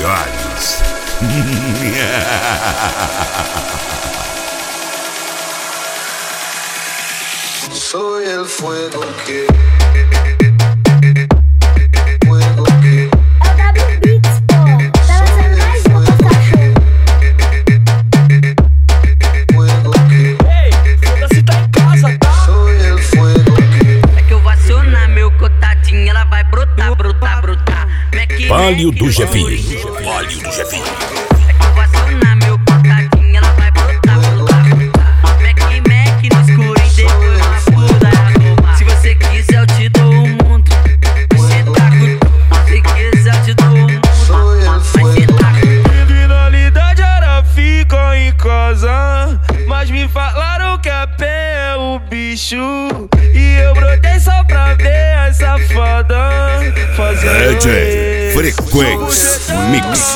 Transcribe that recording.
melhores. Soy el fuego que Palio do Jefinho. Palio do Jefinho. Meu contatinho, ela vai brotar, brotar, brotar. Mac no escuro e depois uma puta. Se você quiser eu te dou o mundo. Você tá com tudo. Se quiser eu te dou o mundo. Mas você tá com Finalidade era ficar em casa, mas me falaram que a pé é o bicho. E eu brotei só pra ver a safada fazendo DJ Frequência Mix.